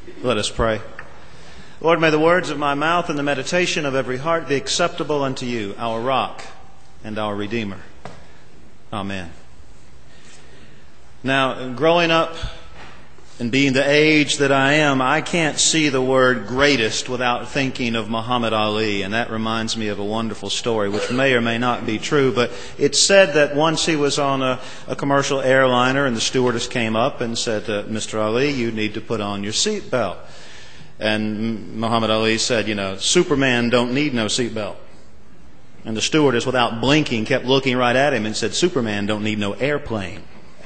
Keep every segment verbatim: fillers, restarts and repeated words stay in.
Let us pray. Lord, may the words of my mouth and the meditation of every heart be acceptable unto you, our rock and our Redeemer. Amen. Now, growing up and being the age that I am, I can't see the word greatest without thinking of Muhammad Ali. And that reminds me of a wonderful story, which may or may not be true. But it's said that once he was on a, a commercial airliner and the stewardess came up and said, uh, Mister Ali, you need to put on your seatbelt. And Muhammad Ali said, you know, Superman don't need no seatbelt. And the stewardess, without blinking, kept looking right at him and said, Superman don't need no airplane.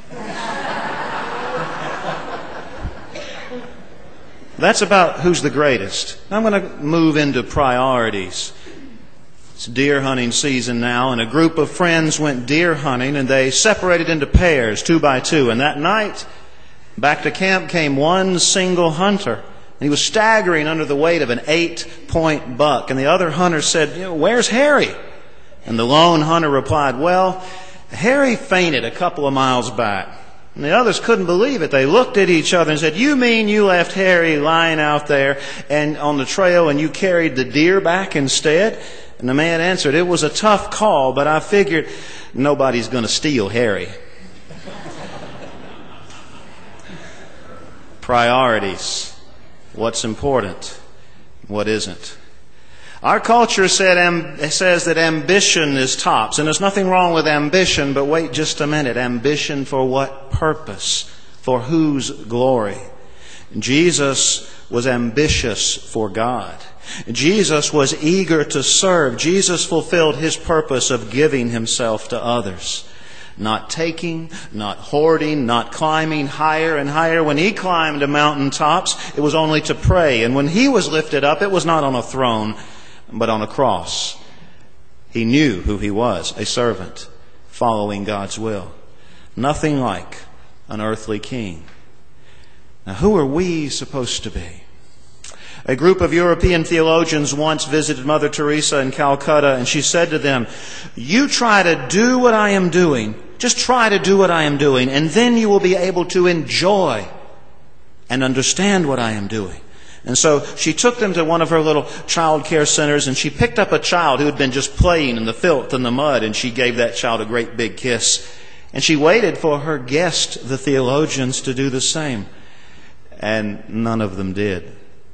That's about who's the greatest. Now I'm going to move into priorities. It's deer hunting season now, and a group of friends went deer hunting, and they separated into pairs, two by two. And that night, back to camp came one single hunter. And he was staggering under the weight of an eight-point buck. And the other hunter said, you know, where's Harry? And the lone hunter replied, well, Harry fainted a couple of miles back. And the others couldn't believe it. They looked at each other and said, you mean you left Harry lying out there and on the trail and you carried the deer back instead? And the man answered, it was a tough call, but I figured nobody's going to steal Harry. Priorities. What's important? What isn't? Our culture said, um, says that ambition is tops. And there's nothing wrong with ambition, but wait just a minute. Ambition for what purpose? For whose glory? Jesus was ambitious for God. Jesus was eager to serve. Jesus fulfilled his purpose of giving himself to others. Not taking, not hoarding, not climbing higher and higher. When he climbed the mountaintops, it was only to pray. And when he was lifted up, it was not on a throne, but on a cross. He knew who he was, a servant, following God's will. Nothing like an earthly king. Now, who are we supposed to be? A group of European theologians once visited Mother Teresa in Calcutta, and she said to them, you try to do what I am doing. Just try to do what I am doing, and then you will be able to enjoy and understand what I am doing. And so she took them to one of her little child care centers, and she picked up a child who had been just playing in the filth and the mud, and she gave that child a great big kiss. And she waited for her guest, the theologians, to do the same. And none of them did.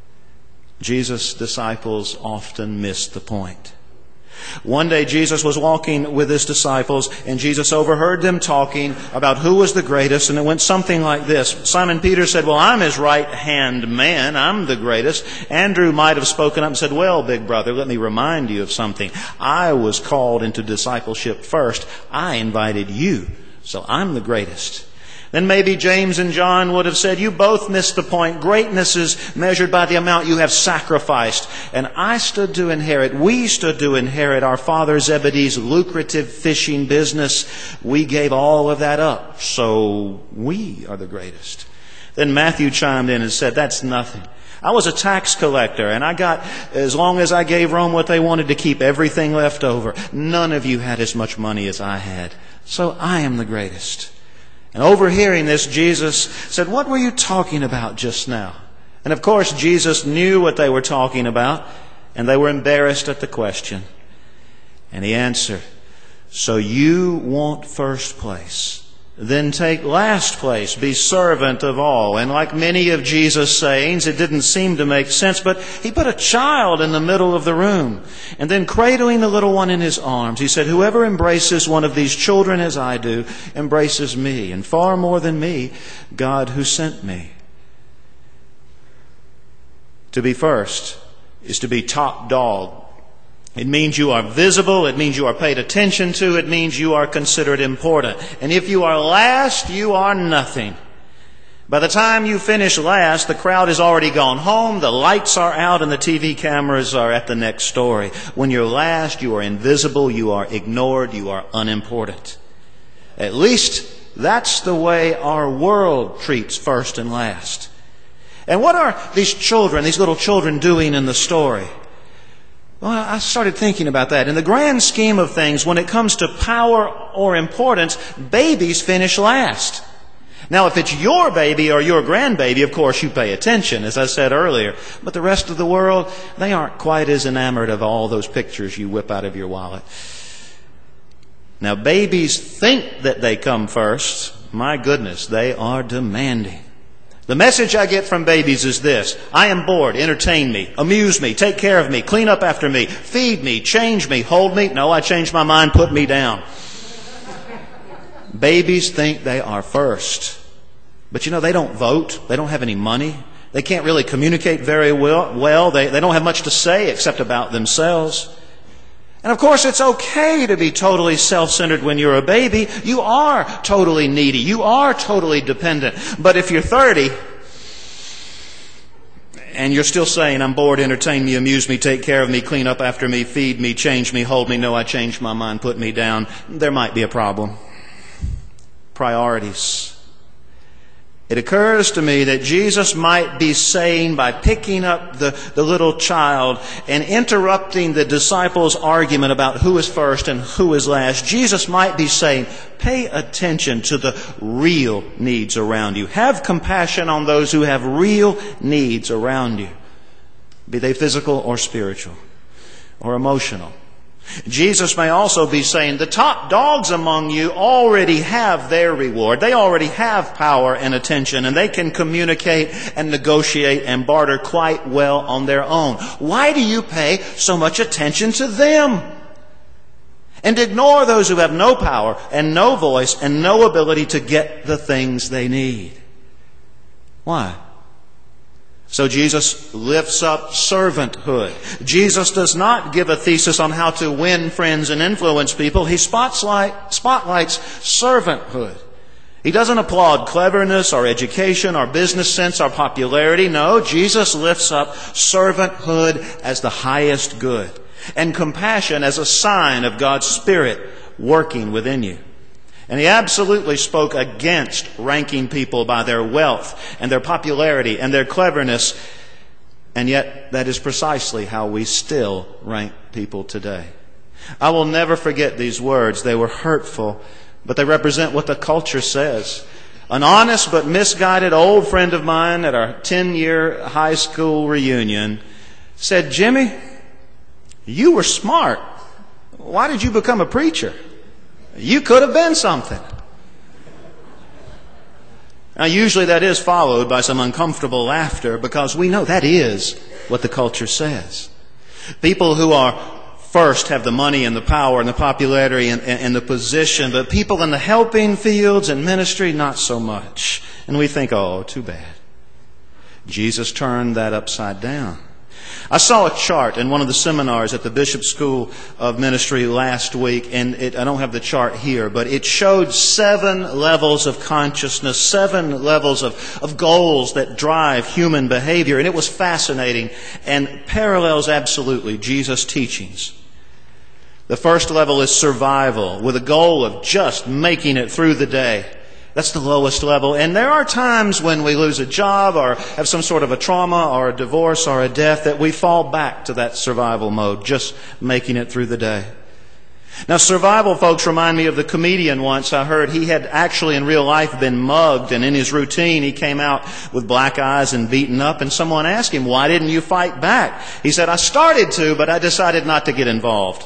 Jesus' disciples often missed the point. One day Jesus was walking with his disciples, and Jesus overheard them talking about who was the greatest, and it went something like this. Simon Peter said, well, I'm his right-hand man. I'm the greatest. Andrew might have spoken up and said, well, big brother, let me remind you of something. I was called into discipleship first. I invited you, so I'm the greatest. Then maybe James and John would have said, you both missed the point. Greatness is measured by the amount you have sacrificed. And I stood to inherit, we stood to inherit our father Zebedee's lucrative fishing business. We gave all of that up, so we are the greatest. Then Matthew chimed in and said, that's nothing. I was a tax collector, and I got, as long as I gave Rome what they wanted to keep, everything left over. None of you had as much money as I had, so I am the greatest. And overhearing this, Jesus said, what were you talking about just now? And of course, Jesus knew what they were talking about, and they were embarrassed at the question. And he answered, so you want first place? Then take last place, be servant of all. And like many of Jesus' sayings, it didn't seem to make sense, but he put a child in the middle of the room. And then cradling the little one in his arms, he said, whoever embraces one of these children as I do, embraces me. And far more than me, God who sent me. To be first is to be top dog. It means you are visible. It means you are paid attention to. It means you are considered important. And if you are last, you are nothing. By the time you finish last, the crowd has already gone home, the lights are out, and the T V cameras are at the next story. When you're last, you are invisible, you are ignored, you are unimportant. At least that's the way our world treats first and last. And what are these children, these little children doing in the story? Well, I started thinking about that. In the grand scheme of things, when it comes to power or importance, babies finish last. Now, if it's your baby or your grandbaby, of course you pay attention, as I said earlier. But the rest of the world, they aren't quite as enamored of all those pictures you whip out of your wallet. Now, babies think that they come first. My goodness, they are demanding. The message I get from babies is this: I am bored, entertain me, amuse me, take care of me, clean up after me, feed me, change me, hold me. No, I changed my mind, put me down. Babies think they are first. But you know, they don't vote. They don't have any money. They can't really communicate very well. well. They, they don't have much to say except about themselves. And of course, it's okay to be totally self-centered when you're a baby. You are totally needy. You are totally dependent. But if you're thirty and you're still saying, I'm bored, entertain me, amuse me, take care of me, clean up after me, feed me, change me, hold me, no, I changed my mind, put me down, there might be a problem. Priorities. It occurs to me that Jesus might be saying, by picking up the, the little child and interrupting the disciples' argument about who is first and who is last, Jesus might be saying, pay attention to the real needs around you. Have compassion on those who have real needs around you, be they physical or spiritual or emotional. Jesus may also be saying the top dogs among you already have their reward. They already have power and attention, and they can communicate and negotiate and barter quite well on their own. Why do you pay so much attention to them? And ignore those who have no power and no voice and no ability to get the things they need. Why? So Jesus lifts up servanthood. Jesus does not give a thesis on how to win friends and influence people. He spotlight, spotlights servanthood. He doesn't applaud cleverness or education or business sense or popularity. No, Jesus lifts up servanthood as the highest good, and compassion as a sign of God's Spirit working within you. And he absolutely spoke against ranking people by their wealth and their popularity and their cleverness. And yet, that is precisely how we still rank people today. I will never forget these words. They were hurtful, but they represent what the culture says. An honest but misguided old friend of mine at our ten-year high school reunion said, "Jimmy, you were smart. Why did you become a preacher? You could have been something." Now, usually that is followed by some uncomfortable laughter, because we know that is what the culture says. People who are first have the money and the power and the popularity and, and, and the position, but people in the helping fields and ministry, not so much. And we think, oh, too bad. Jesus turned that upside down. I saw a chart in one of the seminars at the Bishop School of Ministry last week, and it, I don't have the chart here, but it showed seven levels of consciousness, seven levels of, of goals that drive human behavior, and it was fascinating and parallels absolutely Jesus' teachings. The first level is survival, with a goal of just making it through the day. That's the lowest level. And there are times when we lose a job or have some sort of a trauma or a divorce or a death that we fall back to that survival mode, just making it through the day. Now, survival folks remind me of the comedian once I heard. He had actually in real life been mugged, and in his routine he came out with black eyes and beaten up, and someone asked him, "Why didn't you fight back?" He said, "I started to, but I decided not to get involved."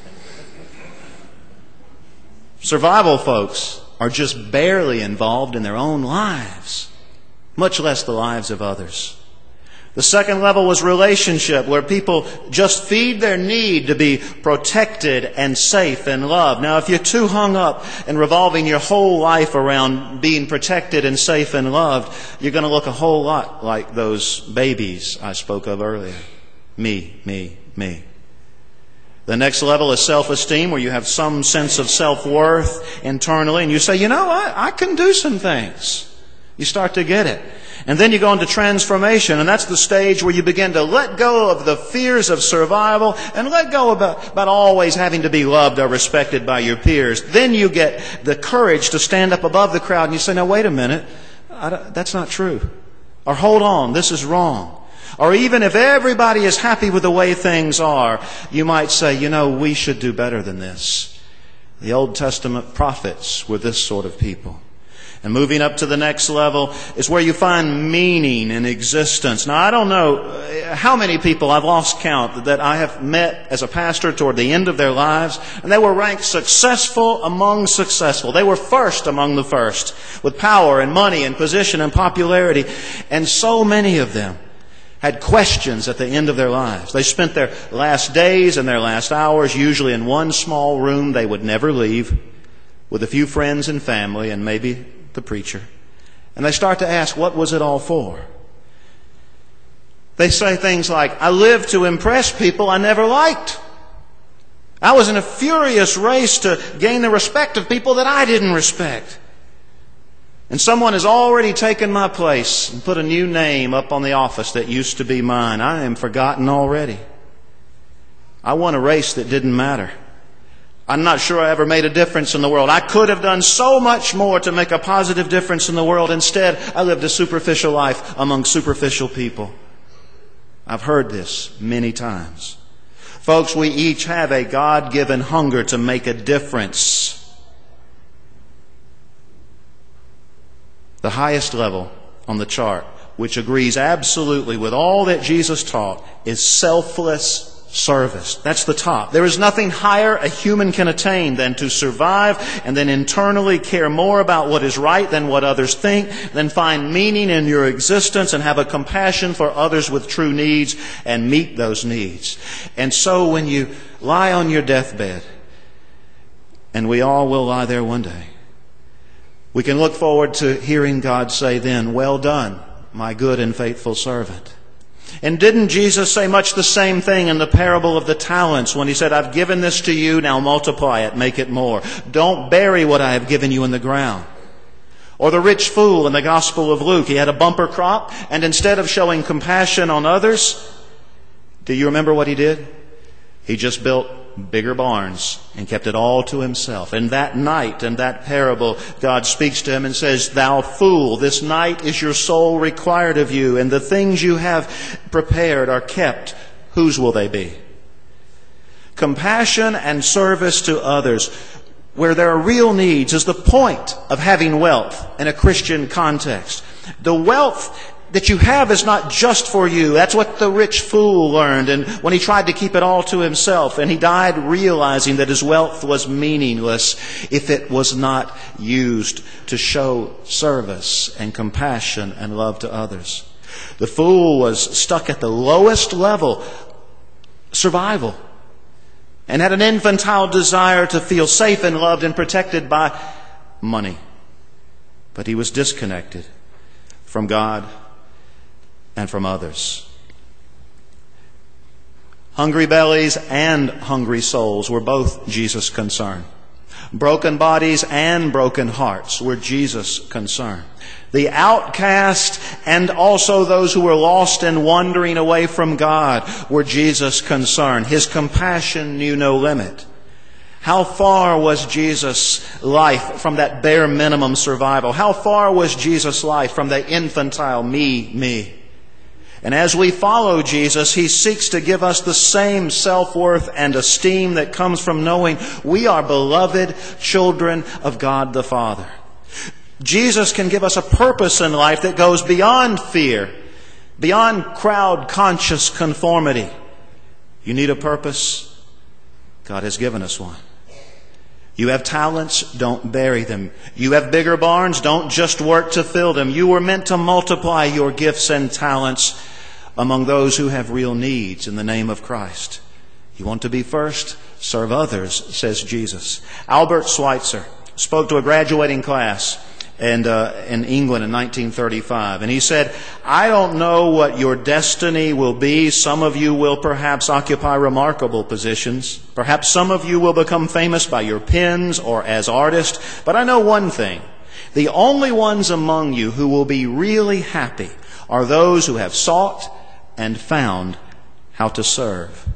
Survival folks are just barely involved in their own lives, much less the lives of others. The second level was relationship, where people just feed their need to be protected and safe and loved. Now, if you're too hung up in revolving your whole life around being protected and safe and loved, you're going to look a whole lot like those babies I spoke of earlier. Me, me, me. The next level is self-esteem, where you have some sense of self-worth internally, and you say, you know, I, I can do some things. You start to get it. And then you go into transformation, and that's the stage where you begin to let go of the fears of survival and let go about, about always having to be loved or respected by your peers. Then you get the courage to stand up above the crowd and you say, now wait a minute, I that's not true. Or hold on, this is wrong. Or even if everybody is happy with the way things are, you might say, you know, we should do better than this. The Old Testament prophets were this sort of people. And moving up to the next level is where you find meaning in existence. Now, I don't know how many people, I've lost count, that I have met as a pastor toward the end of their lives, and they were ranked successful among successful. They were first among the first, with power and money and position and popularity. And so many of them had questions at the end of their lives. They spent their last days and their last hours usually in one small room they would never leave, with a few friends and family and maybe the preacher. And they start to ask, what was it all for? They say things like, I lived to impress people I never liked. I was in a furious race to gain the respect of people that I didn't respect. And someone has already taken my place and put a new name up on the office that used to be mine. I am forgotten already. I won a race that didn't matter. I'm not sure I ever made a difference in the world. I could have done so much more to make a positive difference in the world. Instead, I lived a superficial life among superficial people. I've heard this many times. Folks, we each have a God-given hunger to make a difference. The highest level on the chart, which agrees absolutely with all that Jesus taught, is selfless service. That's the top. There is nothing higher a human can attain than to survive and then internally care more about what is right than what others think, then find meaning in your existence and have a compassion for others with true needs and meet those needs. And so when you lie on your deathbed, and we all will lie there one day, we can look forward to hearing God say then, well done, my good and faithful servant. And didn't Jesus say much the same thing in the parable of the talents when he said, I've given this to you, now multiply it, make it more. Don't bury what I have given you in the ground. Or the rich fool in the Gospel of Luke, he had a bumper crop, and instead of showing compassion on others, do you remember what he did? He just built bigger barns and kept it all to himself. And that night, in that parable, God speaks to him and says, thou fool, this night is your soul required of you, and the things you have prepared are kept. Whose will they be? Compassion and service to others, where there are real needs, is the point of having wealth in a Christian context. The wealth that you have is not just for you. That's what the rich fool learned, and when he tried to keep it all to himself, and he died realizing that his wealth was meaningless if it was not used to show service and compassion and love to others. The fool was stuck at the lowest level, survival, and had an infantile desire to feel safe and loved and protected by money. But he was disconnected from God and from others. Hungry bellies and hungry souls were both Jesus' concern. Broken bodies and broken hearts were Jesus' concern. The outcast and also those who were lost and wandering away from God were Jesus' concern. His compassion knew no limit. How far was Jesus' life from that bare minimum survival? How far was Jesus' life from the infantile me, me? And as we follow Jesus, He seeks to give us the same self-worth and esteem that comes from knowing we are beloved children of God the Father. Jesus can give us a purpose in life that goes beyond fear, beyond crowd-conscious conformity. You need a purpose? God has given us one. You have talents, don't bury them. You have bigger barns, don't just work to fill them. You were meant to multiply your gifts and talents among those who have real needs in the name of Christ. You want to be first? Serve others, says Jesus. Albert Schweitzer spoke to a graduating class and uh, in England in nineteen thirty-five. And he said, I don't know what your destiny will be. Some of you will perhaps occupy remarkable positions. Perhaps some of you will become famous by your pens or as artists. But I know one thing. The only ones among you who will be really happy are those who have sought and found how to serve.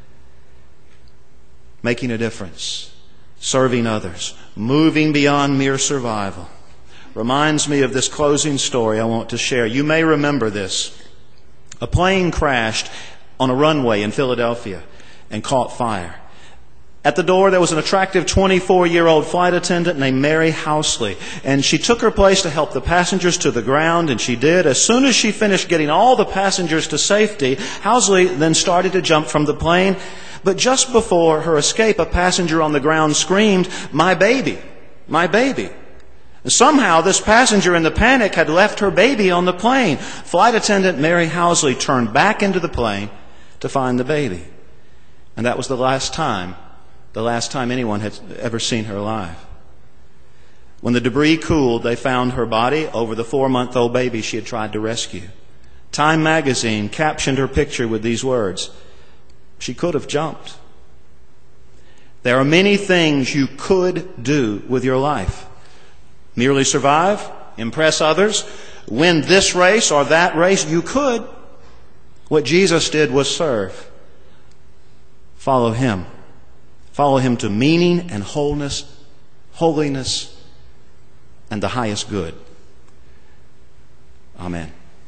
Making a difference. Serving others. Moving beyond mere survival. Reminds me of this closing story I want to share. You may remember this. A plane crashed on a runway in Philadelphia and caught fire. At the door, there was an attractive twenty-four-year-old flight attendant named Mary Housley. And she took her place to help the passengers to the ground, and she did. As soon as she finished getting all the passengers to safety, Housley then started to jump from the plane. But just before her escape, a passenger on the ground screamed, "My baby! My baby!" Somehow, this passenger in the panic had left her baby on the plane. Flight attendant Mary Housley turned back into the plane to find the baby. And that was the last time The last time anyone had ever seen her alive. When the debris cooled, they found her body over the four-month-old baby she had tried to rescue. Time magazine captioned her picture with these words, "She could have jumped." There are many things you could do with your life. Merely survive, impress others, win this race or that race. You could. What Jesus did was serve. Follow Him. Follow Him to meaning and wholeness, holiness, and the highest good. Amen.